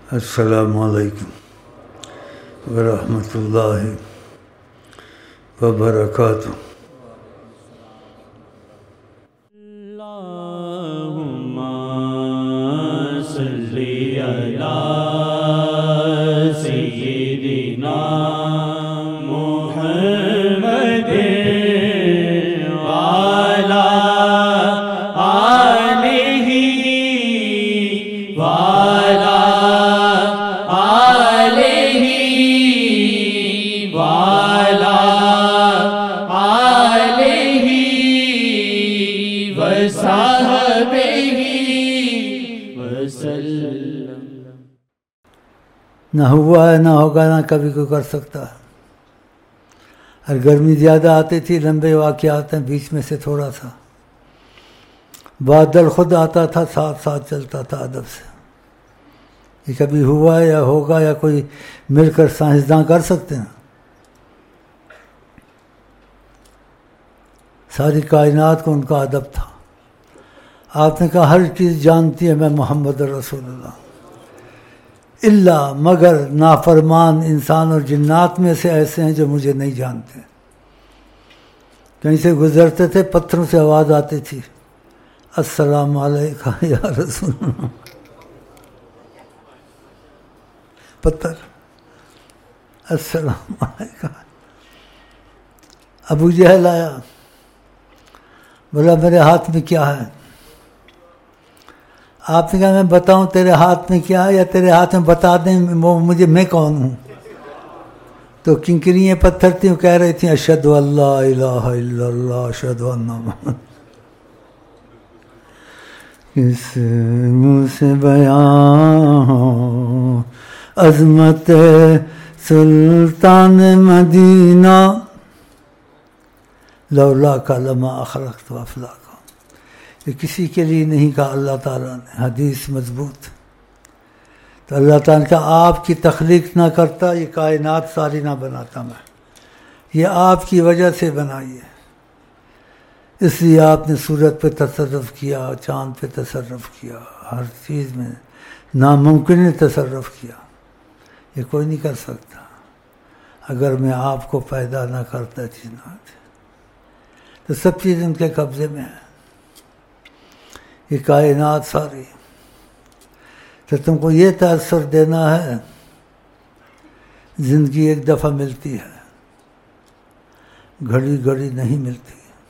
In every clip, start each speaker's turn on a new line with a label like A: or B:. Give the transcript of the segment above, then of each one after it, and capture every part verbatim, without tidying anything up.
A: السلام علیکم ورحمۃ اللہ وبرکاتہ.
B: اللہم صلی علی سیدنا محمد وعلی آلہ وعلی
A: نہ ہوا ہے نہ ہوگا نہ کبھی کوئی کر سکتا ہے. اور گرمی زیادہ آتی تھی، لمبے واقعات ہیں، بیچ میں سے تھوڑا سا بادل خود آتا تھا، ساتھ ساتھ چلتا تھا ادب سے. یہ کبھی ہوا ہے یا ہوگا یا کوئی مل کر سائنسداں کر سکتے ہیں؟ ساری کائنات کو ان کا ادب تھا. آپ نے کہا ہر چیز جانتی ہے میں محمد رسول اللہ، اللہ مگر نافرمان انسان اور جنات میں سے ایسے ہیں جو مجھے نہیں جانتے. کہیں سے گزرتے تھے، پتھروں سے آواز آتی تھی، السلام علیکم یا رسول اللہ. پتھر السلام علیکم. ابو جہل آیا، بولا میرے ہاتھ میں کیا ہے؟ آپ نے کہا میں بتاؤں تیرے ہاتھ میں کیا ہے یا تیرے ہاتھ میں بتا دیں وہ مجھے میں کون ہوں؟ تو کنکریاں پتھر تھیں، وہ کہہ رہی تھیں اشہد ان لا الہ الا اللہ اشہد ان محمد. کس منہ سے بیان ہو عظمت سلطان مدینہ، لولا کا لما اخرقت افلاک. یہ کسی کے لیے نہیں کہا اللہ تعالیٰ نے، حدیث مضبوط. تو اللہ تعالیٰ کا آپ کی تخلیق نہ کرتا یہ کائنات ساری نہ بناتا میں، یہ آپ کی وجہ سے بنائی ہے. اس لیے آپ نے سورج پہ تصرف کیا، چاند پہ تصرف کیا، ہر چیز میں ناممکن تصرف کیا. یہ کوئی نہیں کر سکتا. اگر میں آپ کو پیدا نہ کرتا جنات تو سب چیز ان کے قبضے میں ہے. یہ کائنات ساری. تو تم کو یہ تاثر دینا ہے زندگی ایک دفعہ ملتی ہے، گھڑی گھڑی نہیں ملتی.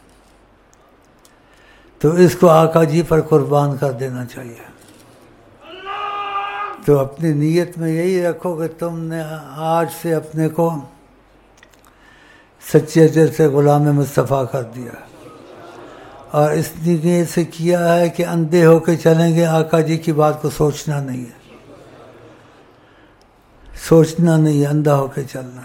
A: تو اس کو آقا جی پر قربان کر دینا چاہیے. تو اپنی نیت میں یہی رکھو کہ تم نے آج سے اپنے کو سچے دل سے غلام مصطفیٰ کر دیا، اور اس نیت سے کیا ہے کہ اندھے ہو کے چلیں گے، آقا جی کی بات کو سوچنا نہیں ہے، سوچنا نہیں ہے، اندھا ہو کے چلنا.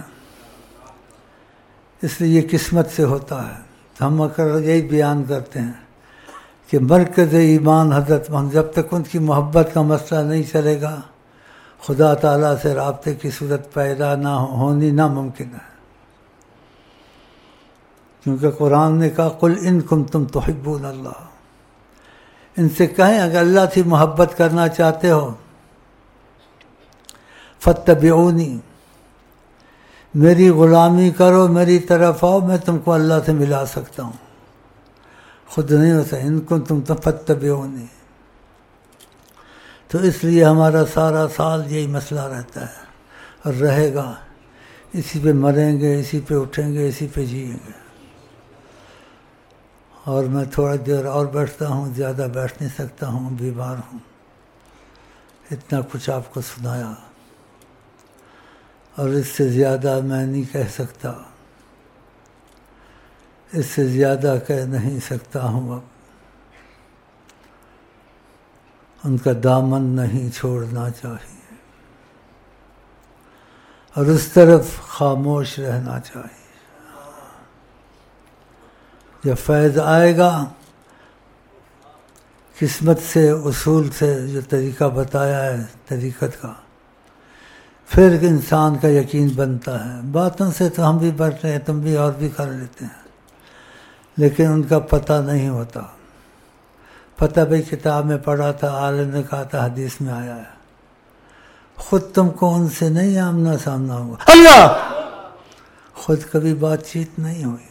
A: اس لیے یہ قسمت سے ہوتا ہے. ہم اکثر یہی بیان کرتے ہیں کہ مرکز ایمان حضرت محمد، جب تک ان کی محبت کا مسئلہ نہیں چلے گا خدا تعالیٰ سے رابطے کی صورت پیدا نہ ہونی ناممکن ہے. کیونکہ قرآن نے کہا قل ان کنتم تحبون اللہ، ان سے کہیں اگر اللہ سے محبت کرنا چاہتے ہو فاتبعونی، میری غلامی کرو، میری طرف آؤ، میں تم کو اللہ سے ملا سکتا ہوں. خود نہیں ہوتا ان کنتم فاتبعونی. تو اس لیے ہمارا سارا سال یہی مسئلہ رہتا ہے اور رہے گا. اسی پہ مریں گے، اسی پہ اٹھیں گے، اسی پہ جئیں گے. اور میں تھوڑا دیر اور بیٹھتا ہوں، زیادہ بیٹھ نہیں سکتا ہوں، بیمار ہوں. اتنا کچھ آپ کو سنایا اور اس سے زیادہ میں نہیں کہہ سکتا، اس سے زیادہ کہہ نہیں سکتا ہوں. اب ان کا دامن نہیں چھوڑنا چاہیے اور اس طرف خاموش رہنا چاہیے. جب فیض آئے گا قسمت سے، اصول سے، جو طریقہ بتایا ہے طریقت کا، پھر انسان کا یقین بنتا ہے. باتوں سے تو ہم بھی بڑھ رہے ہیں، تم بھی اور بھی کر لیتے ہیں، لیکن ان کا پتہ نہیں ہوتا. پتہ بھائی کتاب میں پڑھا تھا، عالم نے کہا تھا، حدیث میں آیا ہے. خود تم کو ان سے نہیں آمنا سامنا ہوا، اللہ خود کبھی بات چیت نہیں ہوئی،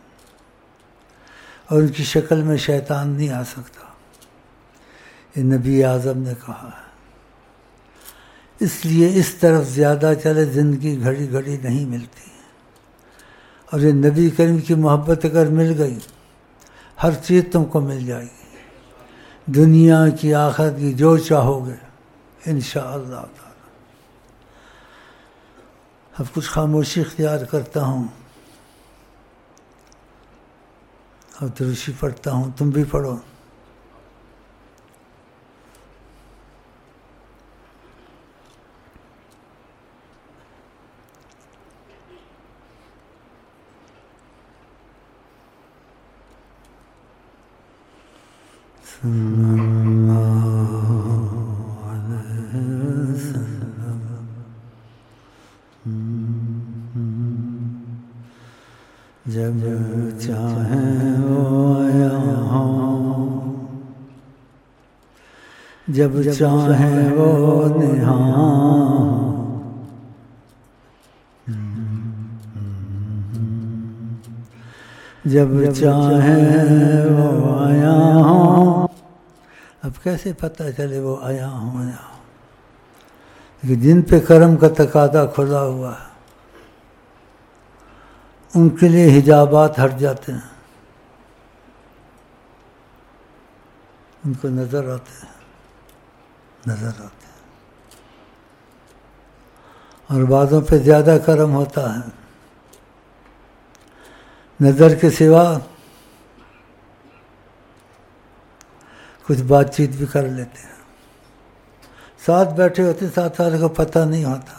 A: اور ان کی شکل میں شیطان نہیں آ سکتا، یہ نبی اعظم نے کہا ہے۔ اس لیے اس طرف زیادہ چلے، زندگی گھڑی گھڑی نہیں ملتی، اور یہ نبی کریم کی محبت اگر مل گئی ہر چیز تم کو مل جائے گی، دنیا کی آخرت کی جو چاہو گے انشاءاللہ تعالی۔ اب کچھ خاموشی اختیار کرتا ہوں اور درشی پڑھتا ہوں، تم بھی پڑھو۔ جب چاہیں وہ یہاں، جب چاہیں وہ نہاں، جب چاہیں وہ آیا ہوں۔ اب کیسے پتہ چلے وہ آیا ہوں یہاں؟ کہ جن پہ کرم کا تقاضا کھلا ہوا ہے ان کے لیے حجابات ہٹ جاتے ہیں، ان کو نظر آتے ہیں نظر آتے ہیں اور بعضوں پہ زیادہ کرم ہوتا ہے، نظر کے سوا کچھ بات چیت بھی کر لیتے ہیں، ساتھ بیٹھے ہوتے ہیں، ساتھ والے کو پتہ نہیں ہوتا۔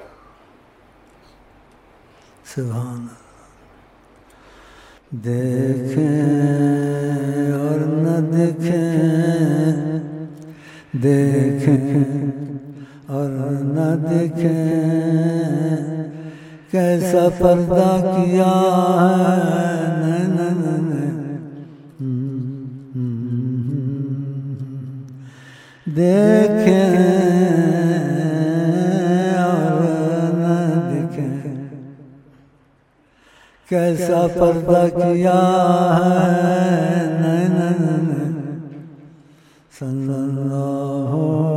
A: سبحان اللہ۔ دیکھیں اور نہ دیکھیں، دیکھیں اور نہ دیکھیں، کیسا پردہ کیا ہے دیکھیں اور نہ دیکھیں، کیسا پردہ کیا ہے صلی اللہ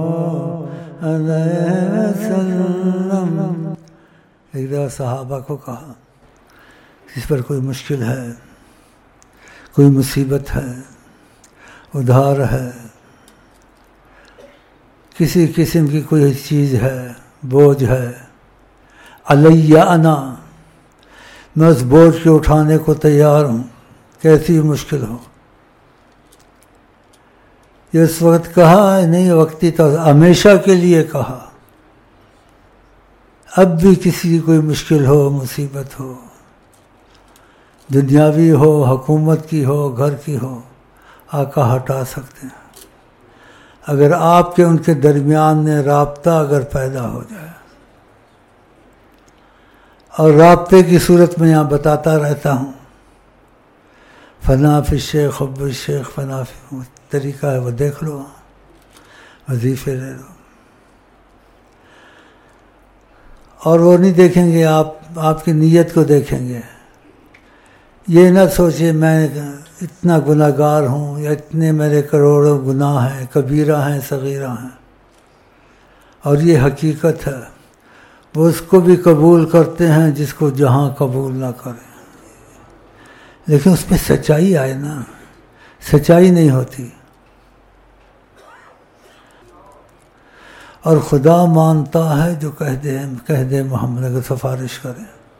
A: علیہ وسلم۔ ایک دفعہ صحابہ کو کہا جس پر کوئی مشکل ہے، کوئی مصیبت ہے، ادھار ہے، کسی قسم کی کوئی چیز ہے، بوجھ ہے، علیہ انا، میں اس بوجھ کے اٹھانے کو تیار ہوں، کیسی مشکل ہو۔ یہ اس وقت کہا نہیں، وقتی تو ہمیشہ کے لیے کہا، اب بھی کسی کی کوئی مشکل ہو، مصیبت ہو، دنیاوی ہو، حکومت کی ہو، گھر کی ہو، آقا ہٹا سکتے ہیں اگر آپ کے ان کے درمیان میں رابطہ اگر پیدا ہو جائے۔ اور رابطے کی صورت میں یہاں بتاتا رہتا ہوں، فنا فی الشیخ حب الشیخ، فنا فی طریقہ ہے وہ دیکھ لو، وظیفے لے لو، اور وہ نہیں دیکھیں گے، آپ آپ کی نیت کو دیکھیں گے۔ یہ نہ سوچے میں اتنا گناہ گار ہوں یا اتنے میرے کروڑوں گناہ ہیں، کبیرہ ہیں، صغیرہ ہیں، اور یہ حقیقت ہے، وہ اس کو بھی قبول کرتے ہیں جس کو جہاں قبول نہ کریں، لیکن اس میں سچائی آئے نا، سچائی نہیں ہوتی، اور خدا مانتا ہے جو کہہ دے کہہ دے محمد اگر سفارش کرے۔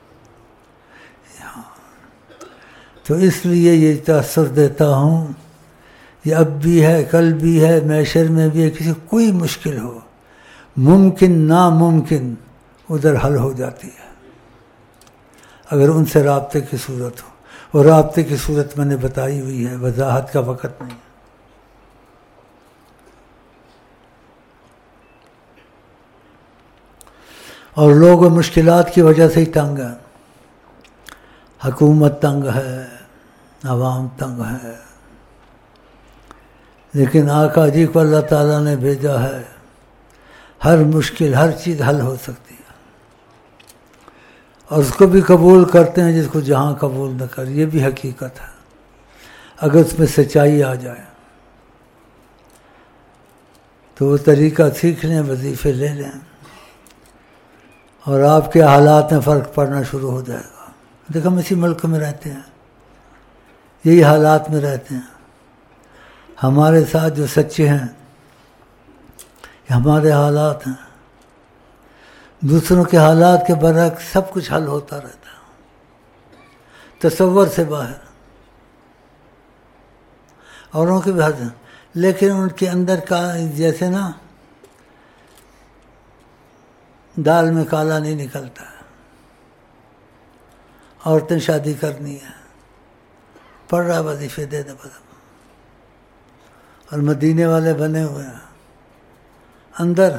A: تو اس لیے یہ تاثر دیتا ہوں، یہ اب بھی ہے، کل بھی ہے، معاشر میں بھی ہے، کسی کوئی مشکل ہو، ممکن ناممکن ادھر حل ہو جاتی ہے اگر ان سے رابطے کی صورت ہو، اور رابطے کی صورت میں نے بتائی ہوئی ہے، وضاحت کا وقت نہیں۔ اور لوگ مشکلات کی وجہ سے ہی تنگ ہیں، حکومت تنگ ہے، عوام تنگ ہے، لیکن آقا جی کو اللہ تعالیٰ نے بھیجا ہے ہر مشکل ہر چیز حل ہو سکتی ہے، اور اس کو بھی قبول کرتے ہیں جس کو جہاں قبول نہ کر، یہ بھی حقیقت ہے اگر اس میں سچائی آ جائے تو وہ طریقہ سیکھ لیں، وظیفے لے لیں، اور آپ کے حالات میں فرق پڑنا شروع ہو جائے گا۔ دیکھو ہم اسی ملک میں رہتے ہیں، یہی حالات میں رہتے ہیں، ہمارے ساتھ جو سچے ہیں یہ ہمارے حالات ہیں، دوسروں کے حالات کے برعکس سب کچھ حل ہوتا رہتا ہے، تصور سے باہر، اوروں کے بھی حد ہیں، لیکن ان کے اندر کا جیسے نا دال میں کالا نہیں نکلتا ہے۔ عورتیں شادی کرنی ہے، پڑھ رہا وظیفے دے دے بدم، اور مدینے والے بنے ہوئے ہیں اندر،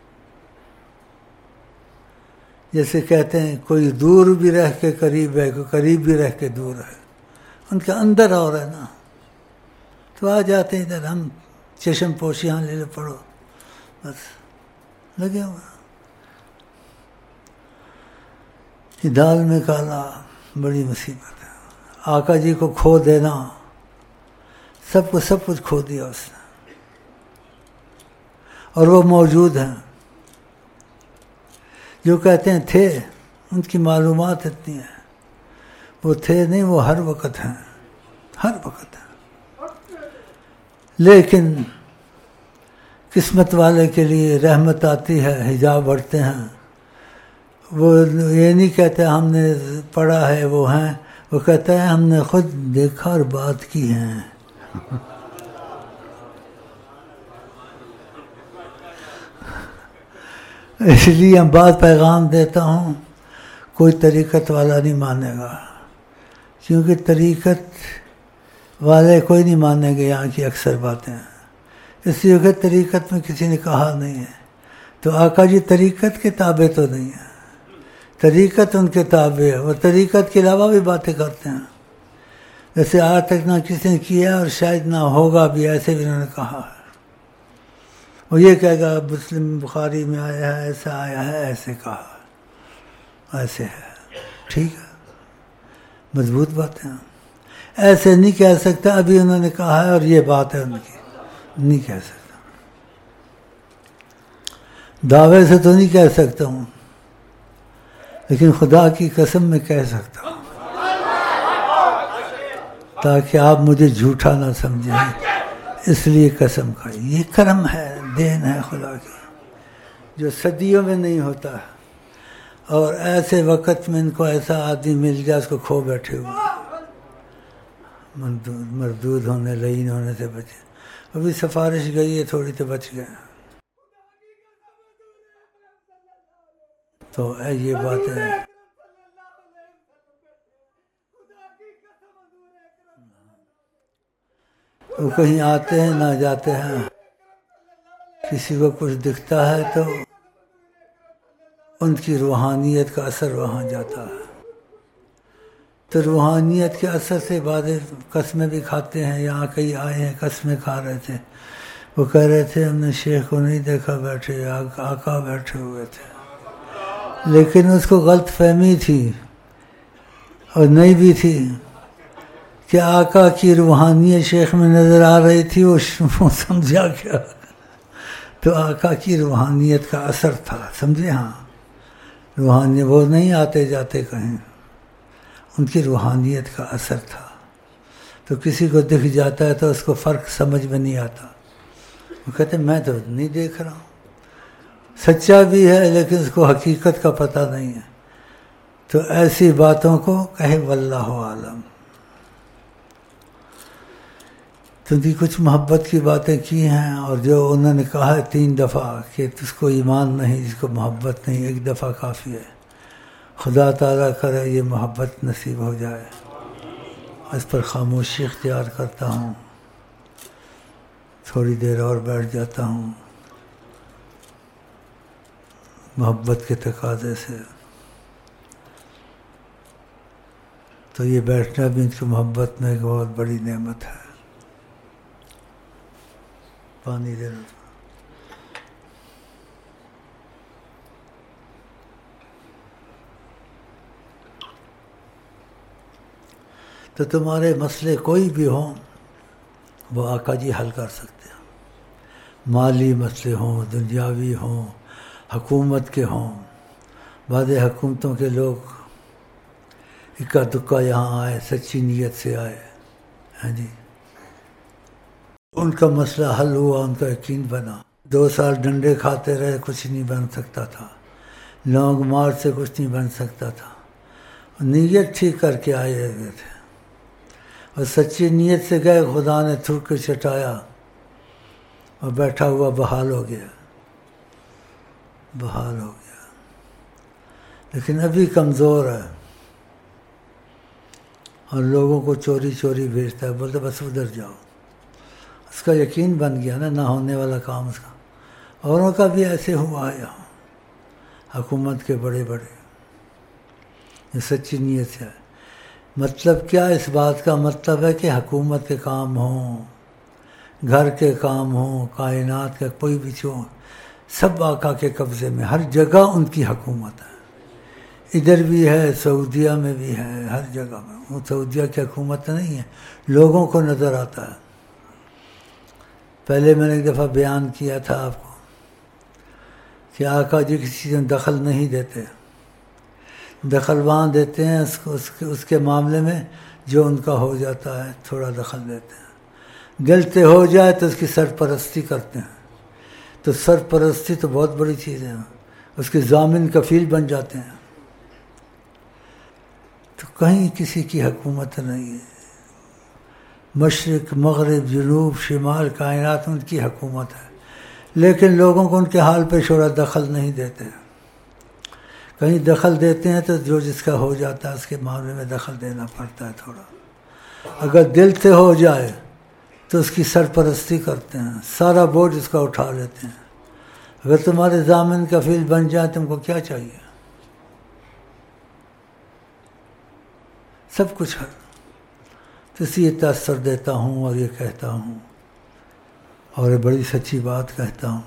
A: جیسے کہتے ہیں کوئی دور بھی رہ کے قریب ہے، کوئی قریب بھی رہ کے دور ہے، ان کے اندر اور ہے نا، تو آ جاتے ہیں ادھر، ہم چشم پوشی ہاں لے لے پڑھو، بس لگے ہوئے۔ یہ دال میں کالا بڑی مصیبت ہے، آقا جی کو کھو دینا، سب کو سب کچھ کھو دیا اس نے، اور وہ موجود ہیں جو کہتے ہیں تھے، ان کی معلومات اتنی ہیں، وہ تھے نہیں، وہ ہر وقت ہیں، ہر وقت ہیں، لیکن قسمت والے کے لیے رحمت آتی ہے، حجاب بڑھتے ہیں، وہ یہ نہیں کہتے ہم نے پڑھا ہے وہ ہیں، وہ کہتا ہے ہم نے خود دیکھا اور بات کی ہیں۔ اس لیے ہم بات پیغام دیتا ہوں، کوئی طریقت والا نہیں مانے گا، کیونکہ طریقت والے کوئی نہیں مانیں گے یہاں کی اکثر باتیں، اس لیے کہ طریقت میں کسی نے کہا نہیں ہے، تو آقا جی طریقت کے تابع تو نہیں ہے، طریقت ان کے تابع ہے، وہ طریقت کے علاوہ بھی باتیں کرتے ہیں، جیسے آج تک نہ کسی نے کیا اور شاید نہ ہوگا بھی، ایسے بھی انہوں نے کہا ہے۔ وہ یہ کہے گا مسلم بخاری میں آیا ہے، ایسا آیا ہے، ایسے کہا ہے، ایسے ہے، ٹھیک ہے، مضبوط باتیں ہیں، ایسے نہیں کہہ سکتا ابھی انہوں نے کہا ہے اور یہ بات ہے ان کی، نہیں کہہ سکتا، دعوے سے تو نہیں کہہ سکتا ہوں، لیکن خدا کی قسم میں کہہ سکتا ہوں، تاکہ آپ مجھے جھوٹا نہ سمجھیں، اس لیے قسم کھائی۔ یہ کرم ہے، دین ہے خدا کی، جو صدیوں میں نہیں ہوتا، اور ایسے وقت میں ان کو ایسا آدمی مل گیا، اس کو کھو بیٹھے ہوئے، مردود مردود ہونے لعین ہونے سے بچے، ابھی سفارش گئی ہے تھوڑی تو بچ گئے، تو یہ بات ہے۔ وہ کہیں آتے ہیں نہ جاتے ہیں، کسی کو کچھ دکھتا ہے تو ان کی روحانیت کا اثر وہاں جاتا ہے، تو روحانیت کے اثر سے بعد قسمیں بھی کھاتے ہیں، یہاں کئی آئے ہیں قسمیں کھا رہے تھے، وہ کہہ رہے تھے ہم نے شیخ کو نہیں دیکھا بیٹھے، آقا بیٹھے ہوئے تھے، لیکن اس کو غلط فہمی تھی اور نہیں بھی تھی کہ آقا کی روحانیت شیخ میں نظر آ رہی تھی، وہ سمجھا کیا، تو آقا کی روحانیت کا اثر تھا، سمجھے؟ ہاں، روحانیت، وہ نہیں آتے جاتے کہیں، ان کی روحانیت کا اثر تھا، تو کسی کو دکھ جاتا ہے تو اس کو فرق سمجھ میں نہیں آتا، وہ کہتے میں تو نہیں دیکھ رہا ہوں، سچا بھی ہے لیکن اس کو حقیقت کا پتہ نہیں ہے، تو ایسی باتوں کو کہے واللہ عالم۔ تو دی کچھ محبت کی باتیں کی ہیں، اور جو انہوں نے کہا ہے تین دفعہ کہ اس کو ایمان نہیں، جس کو محبت نہیں، ایک دفعہ کافی ہے، خدا تعالیٰ کرے یہ محبت نصیب ہو جائے، اس پر خاموشی اختیار کرتا ہوں، تھوڑی دیر اور بیٹھ جاتا ہوں محبت کے تقاضے سے، تو یہ بیٹھنا بھی ان کی محبت میں ایک بہت بڑی نعمت ہے۔ پانی دے رہا تو تمہارے مسئلے کوئی بھی ہوں وہ آقا جی حل کر سکتے ہیں. مالی مسئلے ہوں، دنیاوی ہوں، حکومت کے ہوں. بعض حکومتوں کے لوگ اکا دکا یہاں آئے، سچی نیت سے آئے، ہاں جی، ان کا مسئلہ حل ہوا، ان کا یقین بنا. دو سال ڈنڈے کھاتے رہے، کچھ نہیں بن سکتا تھا. لونگ مار سے کچھ نہیں بن سکتا تھا. نیت ٹھیک کر کے آئے ہوئے تھے اور سچی نیت سے گئے. خدا نے تھوک کے چٹایا اور بیٹھا ہوا بحال ہو گیا، بحال ہو گیا. لیکن ابھی کمزور ہے اور لوگوں کو چوری چوری بھیجتا ہے، بولتے بس ادھر جاؤ. اس کا یقین بن گیا نا، نہ ہونے والا کام اس کا. اوروں کا بھی ایسے ہوا ہے یہاں، حکومت کے بڑے بڑے، یہ سچی نیت سے ہے. مطلب کیا اس بات کا مطلب ہے کہ حکومت کے کام ہوں، گھر کے کام ہوں، کائنات کا کوئی بھی چیز، سب آقا کے قبضے میں، ہر جگہ ان کی حکومت ہے. ادھر بھی ہے، سعودیہ میں بھی ہے، ہر جگہ میں. وہ سعودیہ کی حکومت نہیں ہے، لوگوں کو نظر آتا ہے. پہلے میں نے ایک دفعہ بیان کیا تھا آپ کو کہ آقا جی کسی چیز میں دخل نہیں دیتے. دخل وہاں دیتے ہیں اس کو اس کے اس کے معاملے میں جو ان کا ہو جاتا ہے، تھوڑا دخل دیتے ہیں. دل سے ہو جائے تو اس کی سرپرستی کرتے ہیں. تو سرپرستی تو بہت بڑی چیز ہے، اس کے ضامن کفیل بن جاتے ہیں. تو کہیں کسی کی حکومت نہیں ہے. مشرق، مغرب، جنوب، شمال، کائنات ان کی حکومت ہے. لیکن لوگوں کو ان کے حال پہ چھوڑا، دخل نہیں دیتے. کہیں دخل دیتے ہیں تو جو جس کا ہو جاتا ہے اس کے معاملے میں دخل دینا پڑتا ہے تھوڑا. اگر دل سے ہو جائے تو اس کی سرپرستی کرتے ہیں، سارا بوجھ اس کا اٹھا لیتے ہیں. اگر تمہارے ضامن کفیل بن جائے تم کو کیا چاہیے؟ سب کچھ ہے. تو اس لیے تاثر دیتا ہوں اور یہ کہتا ہوں، اور یہ بڑی سچی بات کہتا ہوں،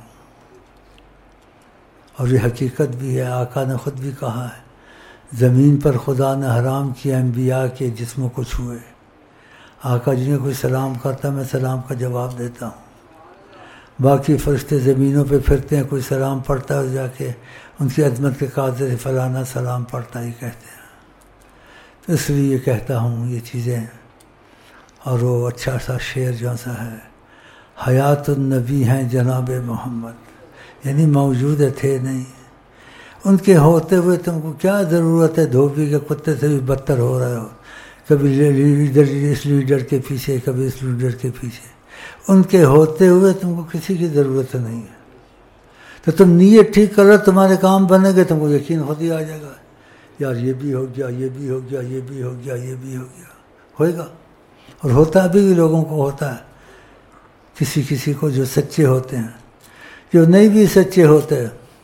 A: اور یہ حقیقت بھی ہے. آقا نے خود بھی کہا ہے، زمین پر خدا نے حرام کیا انبیاء کے جسموں کو چھوئے. آقا جی نے کوئی سلام کرتا میں سلام کا جواب دیتا ہوں. باقی فرشتے زمینوں پہ پھرتے ہیں، کوئی سلام پڑھتا ہے جا کے ان کی عظمت کے قاضر سے فلانا سلام پڑھتا ہی کہتے ہیں. تو اس لیے یہ کہتا ہوں یہ چیزیں. اور وہ اچھا سا شعر جو سا ہے، حیات النبی ہیں جناب محمد، یعنی موجود تھے نہیں. ان کے ہوتے ہوئے تم کو کیا ضرورت ہے دھوبی کے کتے سے بھی بدتر ہو رہے ہو، کبھی لیڈر اس لیڈر کے پیچھے، کبھی اس لیڈر کے پیچھے. ان کے ہوتے ہوئے تم کو کسی کی ضرورت نہیں ہے. تو تم نیت ٹھیک کرو، تمہارے کام بنے گے، تم کو یقین خود ہی آ جائے گا، یار یہ بھی ہو گیا، یہ بھی ہو گیا، یہ بھی ہو گیا، یہ بھی ہو گیا. ہوئے گا. اور ہوتا ابھی بھی لوگوں کو ہوتا ہے، کسی کسی کو جو سچے ہوتے ہیں. جو نہیں بھی سچے ہوتے،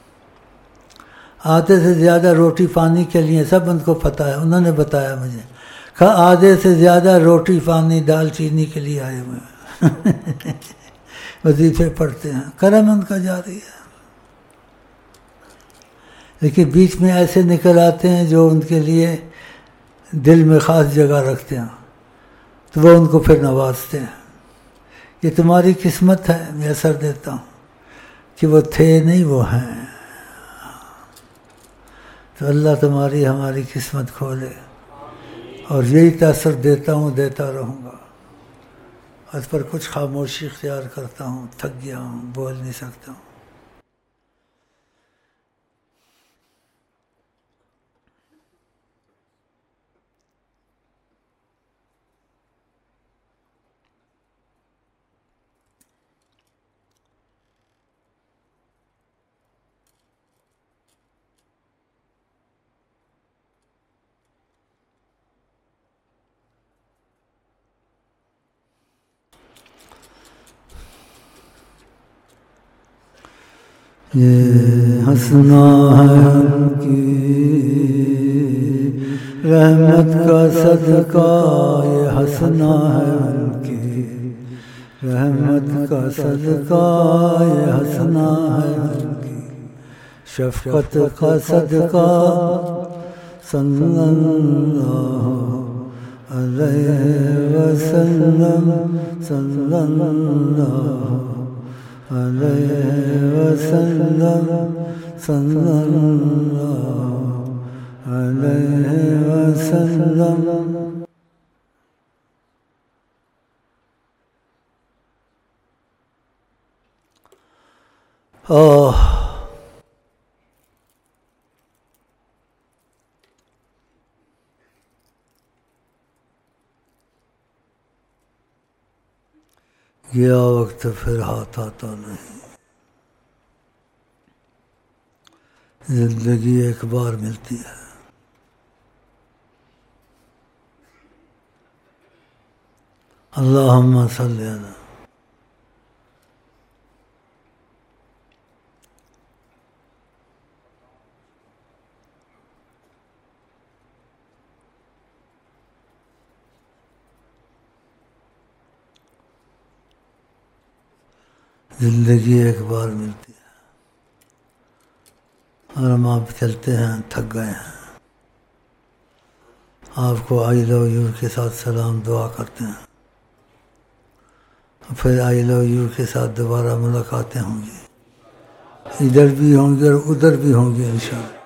A: آدھے سے زیادہ روٹی پانی کے لیے، سب ان کو پتہ ہے، انہوں نے بتایا مجھے، کہا آدھے سے زیادہ روٹی پانی دال چینی کے لیے آئے ہوئے ہیں. وظیفے پڑھتے ہیں، کرم ان کا جاری ہے. لیکن بیچ میں ایسے نکل آتے ہیں جو ان کے لیے دل میں خاص جگہ رکھتے ہیں، تو وہ ان کو پھر نوازتے ہیں. یہ تمہاری قسمت ہے، میں اثر دیتا ہوں کہ وہ تھے نہیں، وہ ہیں. تو اللہ تمہاری ہماری قسمت کھولے، اور یہی تاثر دیتا ہوں، دیتا رہوں گا. اس پر کچھ خاموشی اختیار کرتا ہوں، تھک گیا ہوں، بول نہیں سکتا ہوں. یہ ہنسنا ہے ہم کی رحمت کا صدقہ، یہ ہنسنا ہے ہم کی رحمت کا صدقہ، یہ ہنسنا ہے ہم کی شفقت کا صدقہ. صلی اللہ علیہ وسلم صلی اللہ علیہ وسلم صلی اللہ علیہ وسلم. آہ گیا وقت پھر ہاتھ آتا نہیں. زندگی ایک بار ملتی ہے. اللہم صلی علی. زندگی ایک بار ملتی ہے اور ہم آپ چلتے ہیں، تھک گئے ہیں. آپ کو آئی لو یو کے ساتھ سلام دعا کرتے ہیں. پھر آئی لو یو کے ساتھ دوبارہ ملاقاتیں ہوں گی، ادھر بھی ہوں گی اور ادھر بھی ہوں گی انشاءاللہ.